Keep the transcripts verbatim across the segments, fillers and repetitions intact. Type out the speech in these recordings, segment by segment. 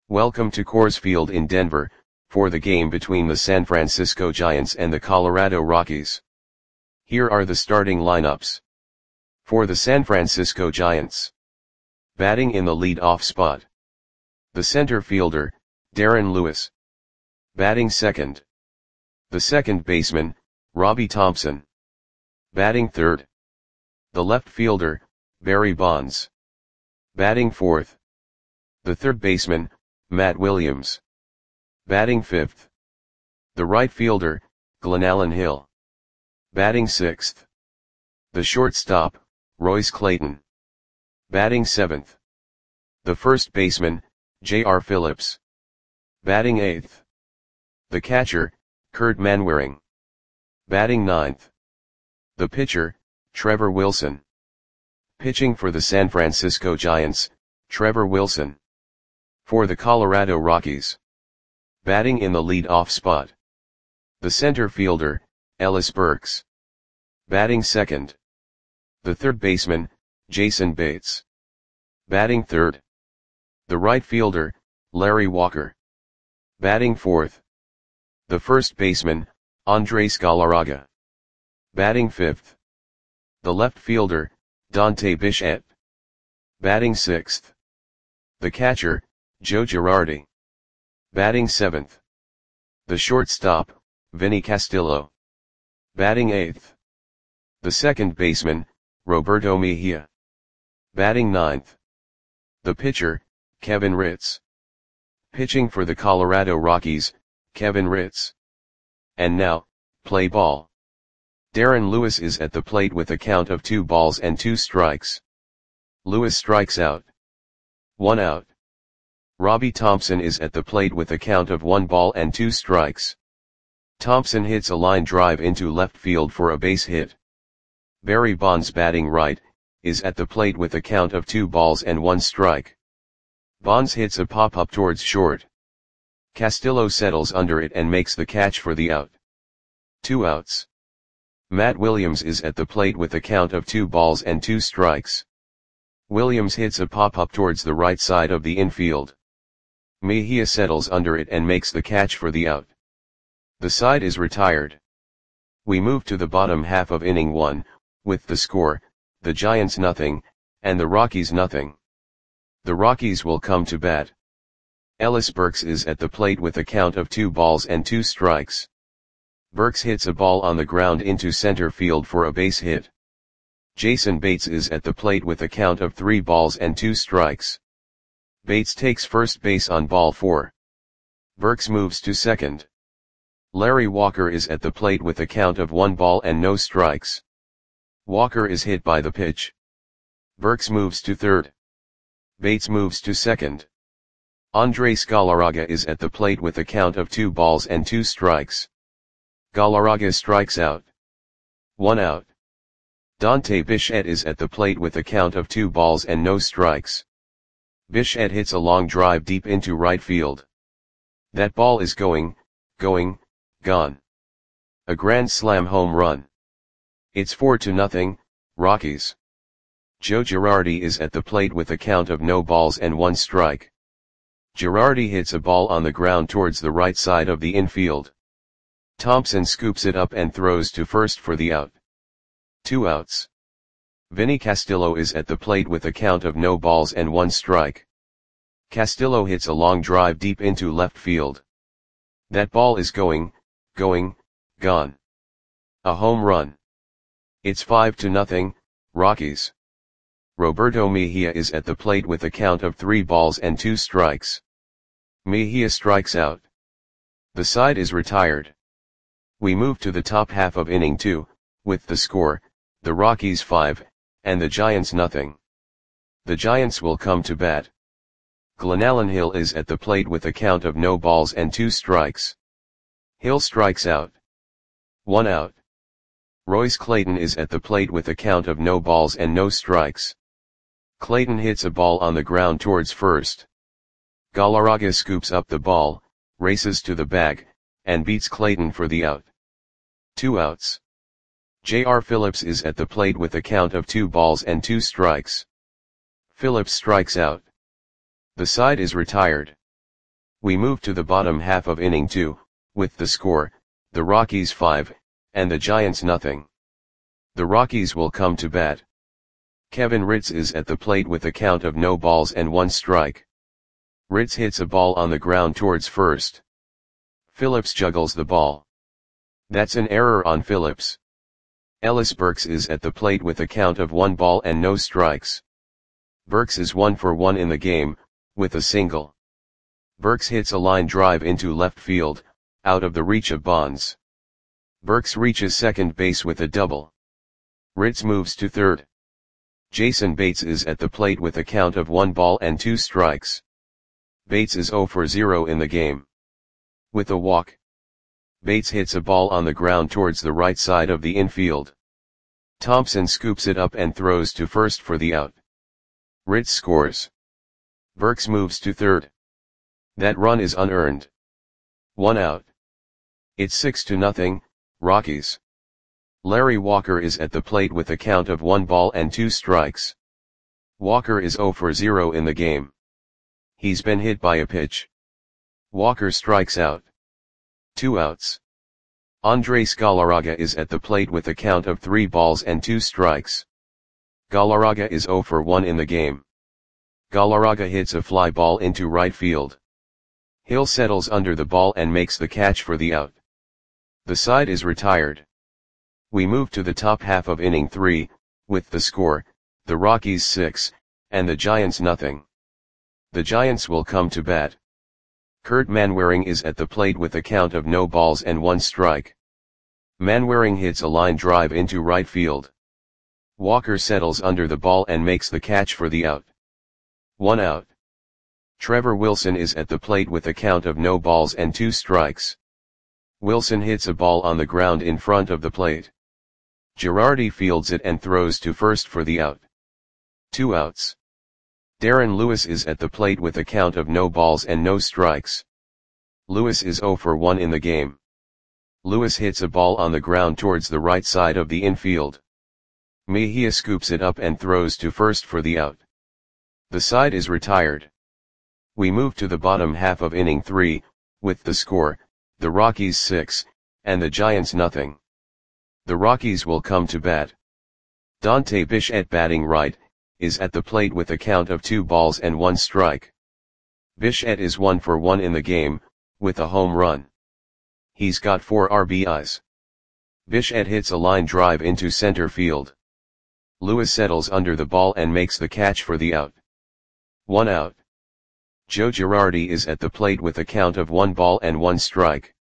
Welcome to Coors Field in Denver, for the game between the San Francisco Giants and the Colorado Rockies. Here are the starting lineups. For the San Francisco Giants. Batting in the lead-off spot. The center fielder, Darren Lewis. Batting second. The second baseman, Robbie Thompson. Batting third. The left fielder, Barry Bonds. Batting fourth. The third baseman, Matt Williams. Batting fifth. The right fielder, Glenallen Hill. Batting sixth. The shortstop, Royce Clayton. Batting seventh. The first baseman, J R Phillips. Batting eighth. The catcher, Kurt Manwaring. Batting ninth. The pitcher, Trevor Wilson. Pitching for the San Francisco Giants, Trevor Wilson. For the Colorado Rockies. Batting in the lead-off spot. The center fielder, Ellis Burks. Batting second. The third baseman, Jason Bates. Batting third. The right fielder, Larry Walker. Batting fourth. The first baseman, Andres Galarraga. Batting fifth. The left fielder, Dante Bichette. Batting sixth. The catcher, Joe Girardi. Batting seventh. The shortstop, Vinny Castillo. Batting eighth. The second baseman, Roberto Mejia. Batting ninth. The pitcher, Kevin Ritz. Pitching for the Colorado Rockies, Kevin Ritz. And now, play ball. Darren Lewis is at the plate with a count of two balls and two strikes. Lewis strikes out. One out. Robbie Thompson is at the plate with a count of one ball and two strikes. Thompson hits a line drive into left field for a base hit. Barry Bonds, batting right, is at the plate with a count of two balls and one strike. Bonds hits a pop-up towards short. Castillo settles under it and makes the catch for the out. Two outs. Matt Williams is at the plate with a count of two balls and two strikes. Williams hits a pop-up towards the right side of the infield. Mejia settles under it and makes the catch for the out. The side is retired. We move to the bottom half of inning one, with the score, the Giants nothing, and the Rockies nothing. The Rockies will come to bat. Ellis Burks is at the plate with a count of two balls and two strikes. Burks hits a ball on the ground into center field for a base hit. Jason Bates is at the plate with a count of three balls and two strikes. Bates takes first base on ball four. Burks moves to second. Larry Walker is at the plate with a count of one ball and no strikes. Walker is hit by the pitch. Burks moves to third. Bates moves to second. Andres Galarraga is at the plate with a count of two balls and two strikes. Galarraga strikes out. One out. Dante Bichette is at the plate with a count of two balls and no strikes. Bichette hits a long drive deep into right field. That ball is going, going, gone. A grand slam home run. It's four to nothing, Rockies. Joe Girardi is at the plate with a count of no balls and one strike. Girardi hits a ball on the ground towards the right side of the infield. Thompson scoops it up and throws to first for the out. Two outs. Vinny Castillo is at the plate with a count of no balls and one strike. Castillo hits a long drive deep into left field. That ball is going, going, gone. A home run. It's five to nothing, Rockies. Roberto Mejia is at the plate with a count of three balls and two strikes. Mejia strikes out. The side is retired. We move to the top half of inning two, with the score, the Rockies five, and the Giants nothing. The Giants will come to bat. Glenallen Hill is at the plate with a count of no balls and two strikes. Hill strikes out. One out. Royce Clayton is at the plate with a count of no balls and no strikes. Clayton hits a ball on the ground towards first. Galarraga scoops up the ball, races to the bag, and beats Clayton for the out. Two outs. J R Phillips is at the plate with a count of two balls and two strikes. Phillips strikes out. The side is retired. We move to the bottom half of inning two, with the score, the Rockies five, and the Giants nothing. The Rockies will come to bat. Kevin Ritz is at the plate with a count of no balls and one strike. Ritz hits a ball on the ground towards first. Phillips juggles the ball. That's an error on Phillips. Ellis Burks is at the plate with a count of one ball and no strikes. Burks is one for one in the game, with a single. Burks hits a line drive into left field, out of the reach of Bonds. Burks reaches second base with a double. Ritz moves to third. Jason Bates is at the plate with a count of one ball and two strikes. Bates is zero for zero in the game. With a walk. Bates hits a ball on the ground towards the right side of the infield. Thompson scoops it up and throws to first for the out. Ritz scores. Burks moves to third. That run is unearned. One out. It's six to nothing, Rockies. Larry Walker is at the plate with a count of one ball and two strikes. Walker is zero for zero in the game. He's been hit by a pitch. Walker strikes out. Two outs. Andres Galarraga is at the plate with a count of three balls and two strikes. Galarraga is zero for one in the game. Galarraga hits a fly ball into right field. Hill settles under the ball and makes the catch for the out. The side is retired. We move to the top half of inning three, with the score, the Rockies six, and the Giants nothing. The Giants will come to bat. Kurt Manwaring is at the plate with a count of no balls and one strike. Manwaring hits a line drive into right field. Walker settles under the ball and makes the catch for the out. One out. Trevor Wilson is at the plate with a count of no balls and two strikes. Wilson hits a ball on the ground in front of the plate. Girardi fields it and throws to first for the out. Two outs. Darren Lewis is at the plate with a count of no balls and no strikes. Lewis is zero for one in the game. Lewis hits a ball on the ground towards the right side of the infield. Mejia scoops it up and throws to first for the out. The side is retired. We move to the bottom half of inning three, with the score, the Rockies six, and the Giants nothing. The Rockies will come to bat. Dante Bichette batting right, is at the plate with a count of two balls and one strike. Bichette is one for one in the game, with a home run. He's got four R B Is. Bichette hits a line drive into center field. Lewis settles under the ball and makes the catch for the out. One out. Joe Girardi is at the plate with a count of one ball and one strike.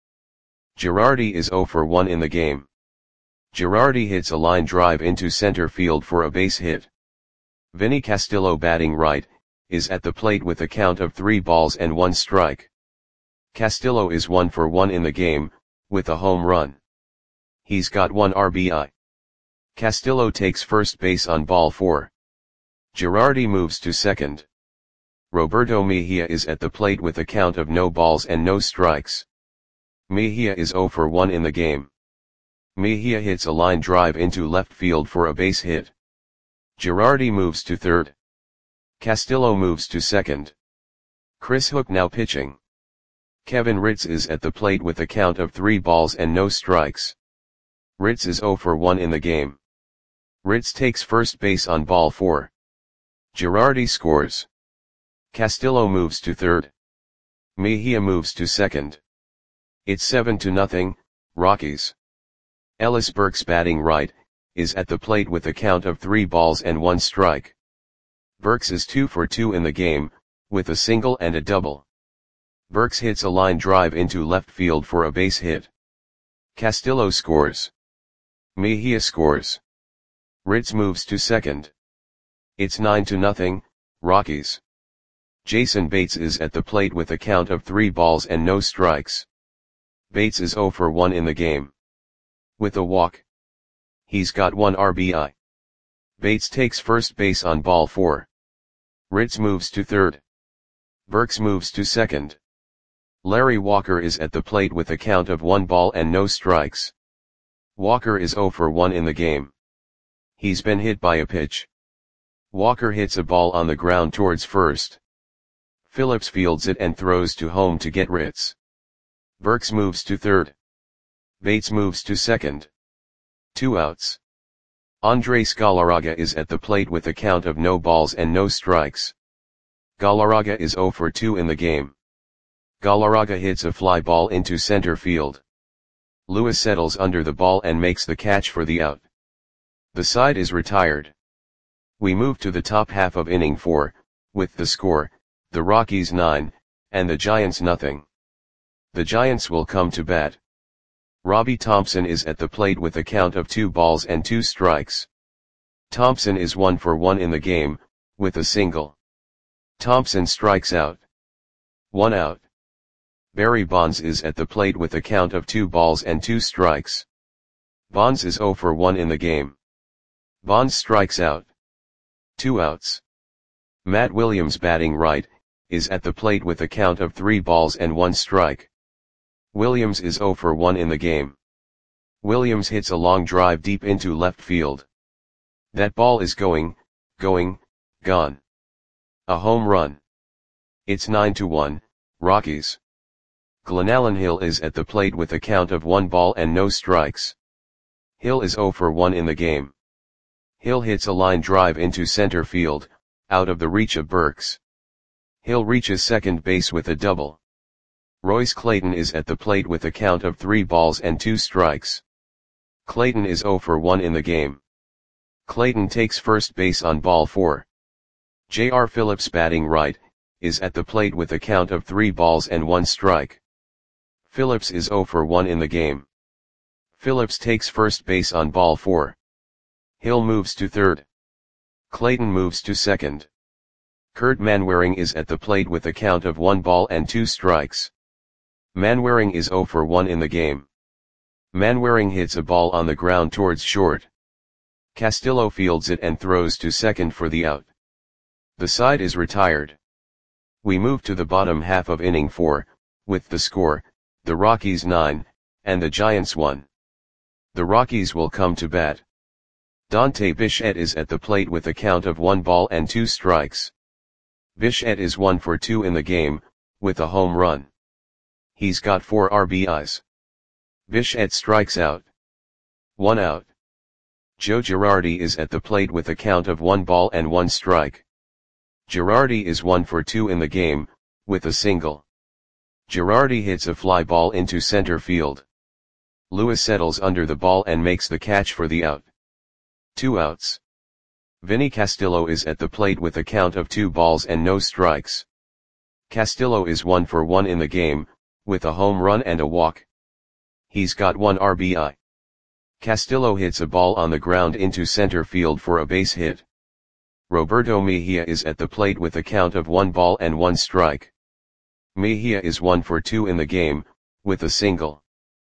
Girardi is zero for one in the game. Girardi hits a line drive into center field for a base hit. Vinny Castillo batting right, is at the plate with a count of three balls and one strike. Castillo is one for one in the game, with a home run. He's got one R B I. Castillo takes first base on ball four. Girardi moves to second. Roberto Mejia is at the plate with a count of no balls and no strikes. Mejia is zero for one in the game. Mejia hits a line drive into left field for a base hit. Girardi moves to third. Castillo moves to second. Chris Hook now pitching. Kevin Ritz is at the plate with a count of three balls and no strikes. Ritz is zero for one in the game. Ritz takes first base on ball four. Girardi scores. Castillo moves to third. Mejia moves to second. It's seven to nothing, Rockies. Ellis Burks batting right, is at the plate with a count of three balls and one strike. Burks is two for two in the game, with a single and a double. Burks hits a line drive into left field for a base hit. Castillo scores. Mejia scores. Ritz moves to second. It's nine to nothing, Rockies. Jason Bates is at the plate with a count of three balls and no strikes. Bates is zero for one in the game. With a walk. He's got one R B I. Bates takes first base on ball four. Ritz moves to third. Burks moves to second. Larry Walker is at the plate with a count of one ball and no strikes. Walker is zero for one in the game. He's been hit by a pitch. Walker hits a ball on the ground towards first. Phillips fields it and throws to home to get Ritz. Burks moves to third. Bates moves to second. Two outs. Andres Galarraga is at the plate with a count of no balls and no strikes. Galarraga is oh for two in the game. Galarraga hits a fly ball into center field. Lewis settles under the ball and makes the catch for the out. The side is retired. We move to the top half of inning four, with the score, the Rockies nine, and the Giants nothing. The Giants will come to bat. Robbie Thompson is at the plate with a count of two balls and two strikes. Thompson is one for one in the game, with a single. Thompson strikes out. One out. Barry Bonds is at the plate with a count of two balls and two strikes. Bonds is oh for one in the game. Bonds strikes out. Two outs. Matt Williams, batting right, is at the plate with a count of three balls and one strike. Williams is oh for one in the game. Williams hits a long drive deep into left field. That ball is going, going, gone. A home run. It's nine to one, Rockies. Glenallen Hill is at the plate with a count of one ball and no strikes. Hill is oh for one in the game. Hill hits a line drive into center field, out of the reach of Burks. Hill reaches second base with a double. Royce Clayton is at the plate with a count of three balls and two strikes. Clayton is oh for one in the game. Clayton takes first base on ball four. J R Phillips, batting right, is at the plate with a count of three balls and one strike. Phillips is oh for one in the game. Phillips takes first base on ball four. Hill moves to third. Clayton moves to second. Kurt Manwaring is at the plate with a count of one ball and two strikes. Manwaring is oh for one in the game. Manwaring hits a ball on the ground towards short. Castillo fields it and throws to second for the out. The side is retired. We move to the bottom half of inning four, with the score, the Rockies nine, and the Giants one. The Rockies will come to bat. Dante Bichette is at the plate with a count of one ball and two strikes. Bichette is one for two in the game, with a home run. He's got four R B Is. Bichette strikes out. One out. Joe Girardi is at the plate with a count of one ball and one strike. Girardi is one for two in the game, with a single. Girardi hits a fly ball into center field. Lewis settles under the ball and makes the catch for the out. Two outs. Vinny Castillo is at the plate with a count of two balls and no strikes. Castillo is one for one in the game, with a home run and a walk. He's got one R B I. Castillo hits a ball on the ground into center field for a base hit. Roberto Mejia is at the plate with a count of one ball and one strike. Mejia is one for two in the game, with a single.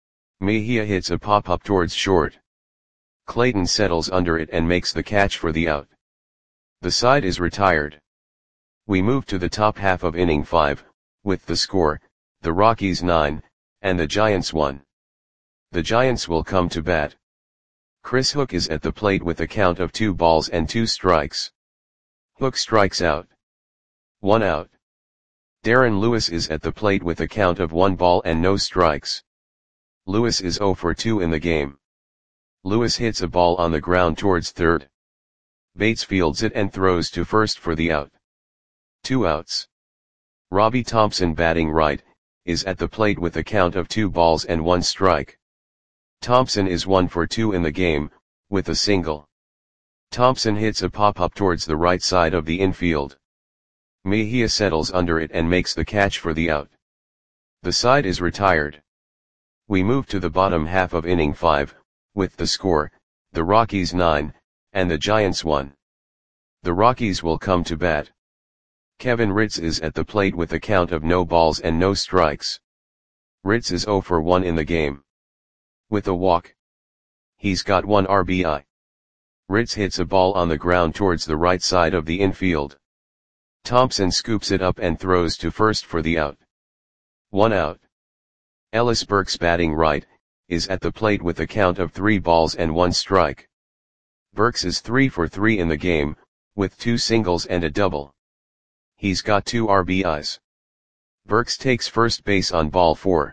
Mejia hits a pop-up towards short. Clayton settles under it and makes the catch for the out. The side is retired. We move to the top half of inning five, with the score, the Rockies nine, and the Giants one. The Giants will come to bat. Chris Hook is at the plate with a count of two balls and two strikes. Hook strikes out. One out. Darren Lewis is at the plate with a count of one ball and no strikes. Lewis is oh for two in the game. Lewis hits a ball on the ground towards third. Bates fields it and throws to first for the out. Two outs. Robbie Thompson, batting right, is at the plate with a count of two balls and one strike. Thompson is one for two in the game, with a single. Thompson hits a pop-up towards the right side of the infield. Mejia settles under it and makes the catch for the out. The side is retired. We move to the bottom half of inning five, with the score, the Rockies nine, and the Giants one. The Rockies will come to bat. Kevin Ritz is at the plate with a count of no balls and no strikes. Ritz is oh for one in the game. With a walk. He's got one R B I. Ritz hits a ball on the ground towards the right side of the infield. Thompson scoops it up and throws to first for the out. One out. Ellis Burks, batting right, is at the plate with a count of three balls and one strike. Burks is three for three in the game, with two singles and a double. He's got two R B Is. Burks takes first base on ball four.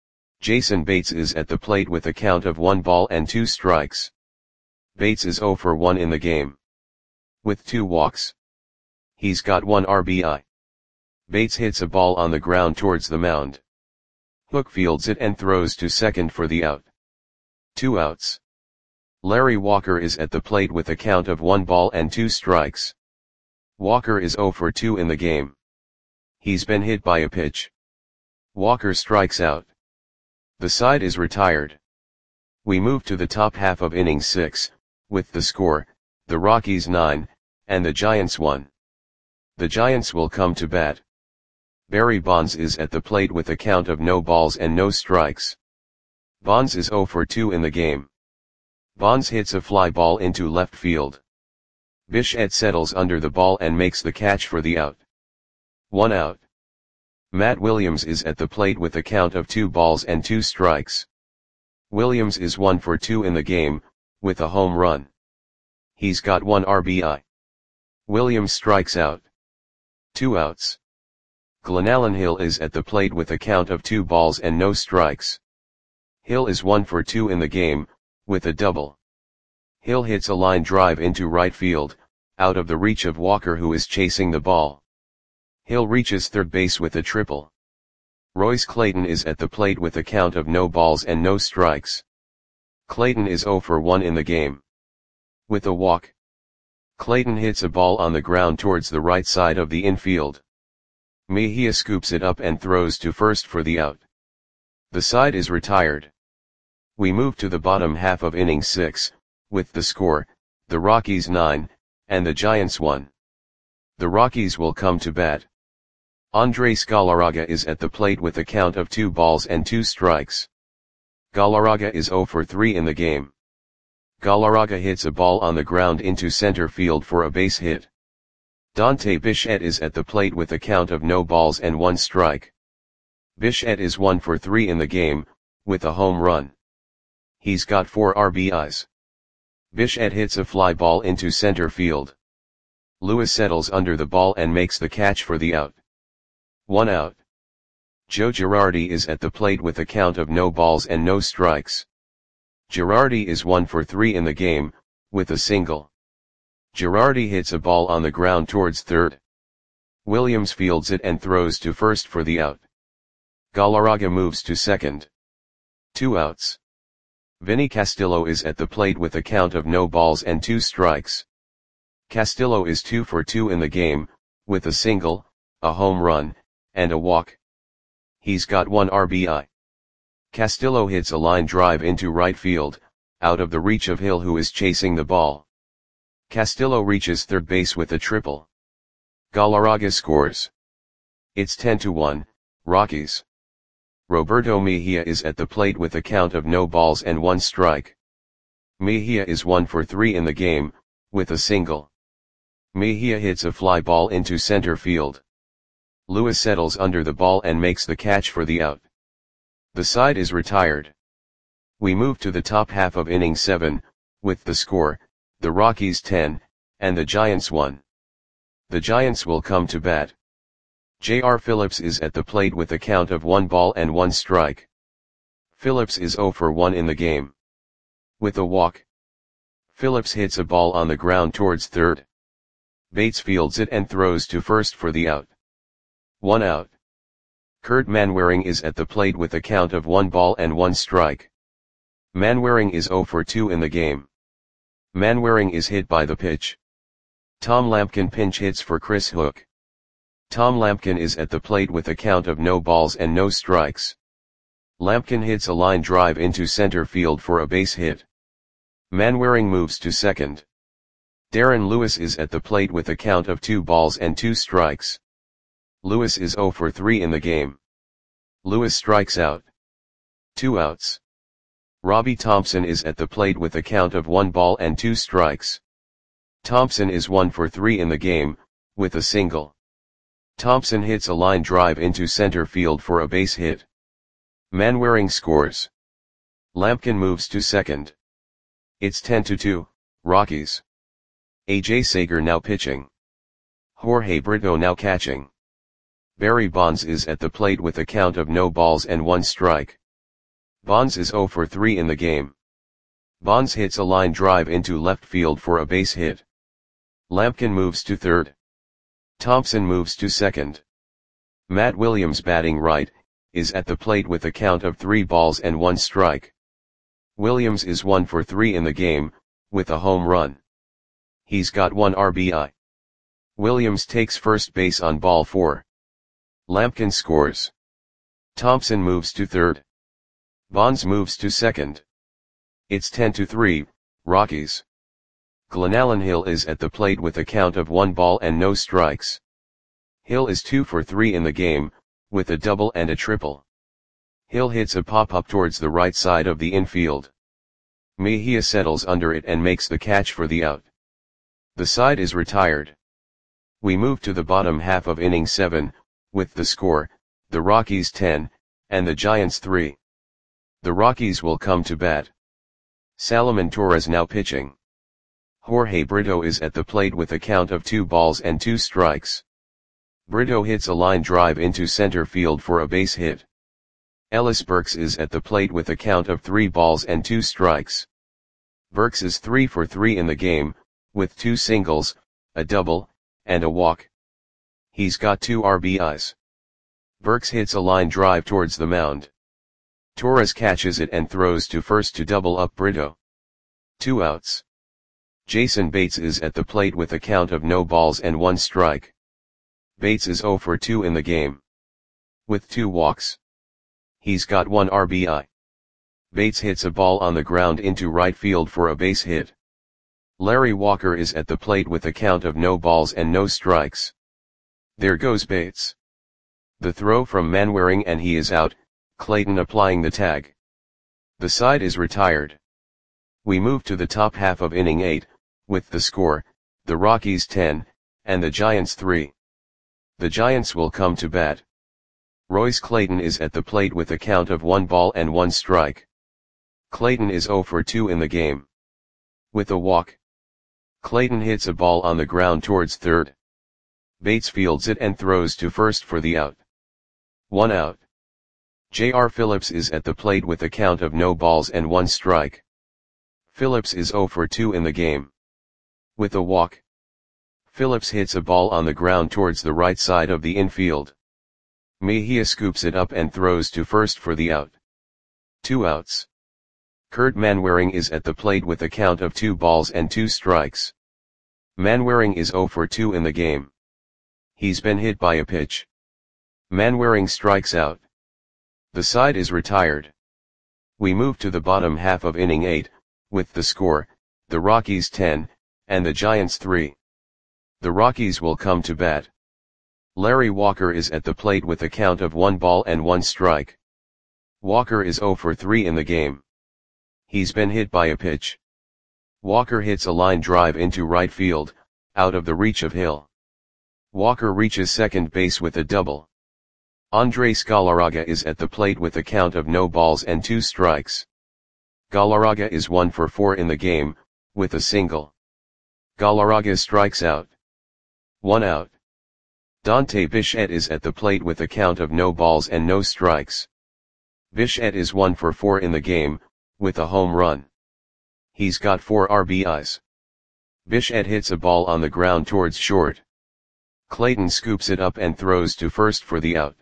Jason Bates is at the plate with a count of one ball and two strikes. Bates is oh for one in the game. With two walks. He's got one R B I. Bates hits a ball on the ground towards the mound. Hook fields it and throws to second for the out. Two outs. Larry Walker is at the plate with a count of one ball and two strikes. Walker is oh for two in the game. He's been hit by a pitch. Walker strikes out. The side is retired. We move to the top half of inning six, with the score, the Rockies nine, and the Giants one. The Giants will come to bat. Barry Bonds is at the plate with a count of no balls and no strikes. Bonds is oh for two in the game. Bonds hits a fly ball into left field. Bichette settles under the ball and makes the catch for the out. One out. Matt Williams is at the plate with a count of two balls and two strikes. Williams is one for two in the game, with a home run. He's got one R B I. Williams strikes out. Two outs. Glenallen Hill is at the plate with a count of two balls and no strikes. Hill is one for two in the game, with a double. Hill hits a line drive into right field, out of the reach of Walker who is chasing the ball. Hill reaches third base with a triple. Royce Clayton is at the plate with a count of no balls and no strikes. Clayton is oh for one in the game. With a walk. Clayton hits a ball on the ground towards the right side of the infield. Mejia scoops it up and throws to first for the out. The side is retired. We move to the bottom half of inning six, with the score, the Rockies nine, and the Giants one. The Rockies will come to bat. Andres Galarraga is at the plate with a count of two balls and two strikes. Galarraga is oh for three in the game. Galarraga hits a ball on the ground into center field for a base hit. Dante Bichette is at the plate with a count of no balls and one strike. Bichette is one for three in the game, with a home run. He's got four R B Is. Bichette hits a fly ball into center field. Lewis settles under the ball and makes the catch for the out. One out. Joe Girardi is at the plate with a count of no balls and no strikes. Girardi is one for three in the game, with a single. Girardi hits a ball on the ground towards third. Williams fields it and throws to first for the out. Galarraga moves to second. Two outs. Vinny Castillo is at the plate with a count of no balls and two strikes. Castillo is two for two in the game, with a single, a home run, and a walk. He's got one R B I. Castillo hits a line drive into right field, out of the reach of Hill who is chasing the ball. Castillo reaches third base with a triple. Galarraga scores. It's ten to one, Rockies. Roberto Mejia is at the plate with a count of no balls and one strike. Mejia is one for three in the game, with a single. Mejia hits a fly ball into center field. Lewis settles under the ball and makes the catch for the out. The side is retired. We move to the top half of inning seven, with the score, the Rockies ten, and the Giants one. The Giants will come to bat. J R Phillips is at the plate with a count of one ball and one strike. Phillips is oh for one in the game. With a walk. Phillips hits a ball on the ground towards third. Bates fields it and throws to first for the out. One out. Kurt Manwaring is at the plate with a count of one ball and one strike. Manwaring is oh for two in the game. Manwaring is hit by the pitch. Tom Lampkin pinch hits for Chris Hook. Tom Lampkin is at the plate with a count of no balls and no strikes. Lampkin hits a line drive into center field for a base hit. Manwaring moves to second. Darren Lewis is at the plate with a count of two balls and two strikes. Lewis is oh for three in the game. Lewis strikes out. Two outs. Robbie Thompson is at the plate with a count of one ball and two strikes. Thompson is one for three in the game, with a single. Thompson hits a line drive into center field for a base hit. Manwaring scores. Lampkin moves to second. It's ten to two, Rockies. A J Sager now pitching. Jorge Brito now catching. Barry Bonds is at the plate with a count of no balls and one strike. Bonds is zero for three in the game. Bonds hits a line drive into left field for a base hit. Lampkin moves to third. Thompson moves to second. Matt Williams, batting right, is at the plate with a count of three balls and one strike. Williams is one for three in the game, with a home run. He's got one R B I. Williams takes first base on ball four. Lampkin scores. Thompson moves to third. Bonds moves to second. It's ten to three, Rockies. Glenallen Hill is at the plate with a count of one ball and no strikes. Hill is two for three in the game, with a double and a triple. Hill hits a pop-up towards the right side of the infield. Mejia settles under it and makes the catch for the out. The side is retired. We move to the bottom half of inning seven, with the score, the Rockies ten, and the Giants three. The Rockies will come to bat. Salomon Torres now pitching. Jorge Brito is at the plate with a count of two balls and two strikes. Brito hits a line drive into center field for a base hit. Ellis Burks is at the plate with a count of three balls and two strikes. Burks is three for three in the game, with two singles, a double, and a walk. He's got two R B Is. Burks hits a line drive towards the mound. Torres catches it and throws to first to double up Brito. Two outs. Jason Bates is at the plate with a count of no balls and one strike. Bates is zero for two in the game, with two walks. He's got one R B I. Bates hits a ball on the ground into right field for a base hit. Larry Walker is at the plate with a count of no balls and no strikes. There goes Bates. The throw from Manwaring and he is out, Clayton applying the tag. The side is retired. We move to the top half of inning eight, with the score, the Rockies ten, and the Giants three. The Giants will come to bat. Royce Clayton is at the plate with a count of one ball and one strike. Clayton is zero for two in the game, with a walk. Clayton hits a ball on the ground towards third. Bates fields it and throws to first for the out. One out. J R Phillips is at the plate with a count of no balls and one strike. Phillips is zero for two in the game, with a walk. Phillips hits a ball on the ground towards the right side of the infield. Mejia scoops it up and throws to first for the out. Two outs. Kurt Manwaring is at the plate with a count of two balls and two strikes. Manwaring is zero for two in the game. He's been hit by a pitch. Manwaring strikes out. The side is retired. We move to the bottom half of inning eight, with the score, the Rockies ten, and the Giants three. The Rockies will come to bat. Larry Walker is at the plate with a count of one ball and one strike. Walker is zero for three in the game. He's been hit by a pitch. Walker hits a line drive into right field, out of the reach of Hill. Walker reaches second base with a double. Andres Galarraga is at the plate with a count of no balls and two strikes. Galarraga is one for four in the game, with a single. Galarraga strikes out. One out. Dante Bichette is at the plate with a count of no balls and no strikes. Bichette is one for four in the game, with a home run. He's got four R B Is. Bichette hits a ball on the ground towards short. Clayton scoops it up and throws to first for the out.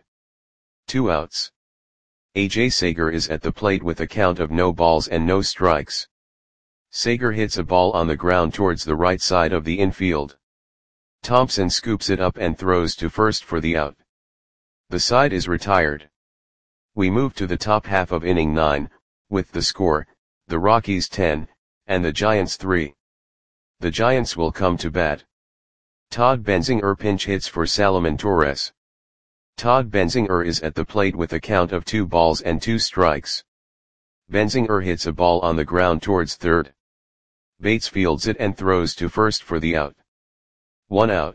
Two outs. A J Sager is at the plate with a count of no balls and no strikes. Sager hits a ball on the ground towards the right side of the infield. Thompson scoops it up and throws to first for the out. The side is retired. We move to the top half of inning nine, with the score, the Rockies ten, and the Giants three. The Giants will come to bat. Todd Benzinger pinch hits for Salomon Torres. Todd Benzinger is at the plate with a count of two balls and two strikes. Benzinger hits a ball on the ground towards third. Bates fields it and throws to first for the out. One out.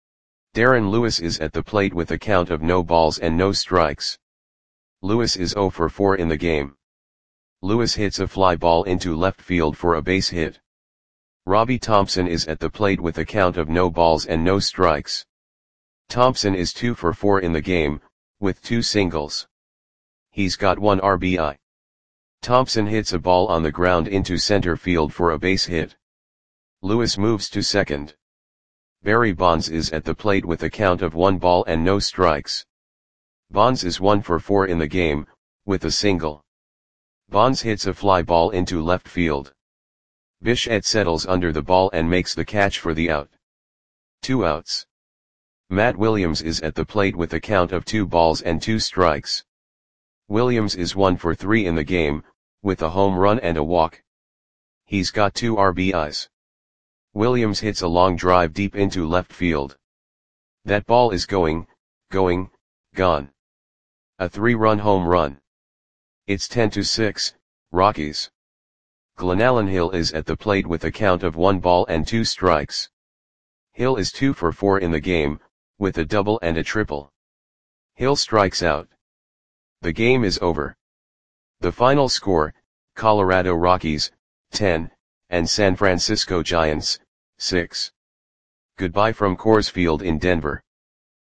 Darren Lewis is at the plate with a count of no balls and no strikes. Lewis is zero for four in the game. Lewis hits a fly ball into left field for a base hit. Robbie Thompson is at the plate with a count of no balls and no strikes. Thompson is two for four in the game, with two singles. He's got one R B I. Thompson hits a ball on the ground into center field for a base hit. Lewis moves to second. Barry Bonds is at the plate with a count of one ball and no strikes. Bonds is one for four in the game, with a single. Bonds hits a fly ball into left field. Bichette settles under the ball and makes the catch for the out. Two outs. Matt Williams is at the plate with a count of two balls and two strikes. Williams is one for three in the game, with a home run and a walk. He's got two R B Is. Williams hits a long drive deep into left field. That ball is going, going, gone. A three-run home run. It's ten to six, Rockies. Glenallen Hill is at the plate with a count of one ball and two strikes. Hill is two for four in the game, with a double and a triple. Hill strikes out. The game is over. The final score, Colorado Rockies, ten, and San Francisco Giants, six. Goodbye from Coors Field in Denver.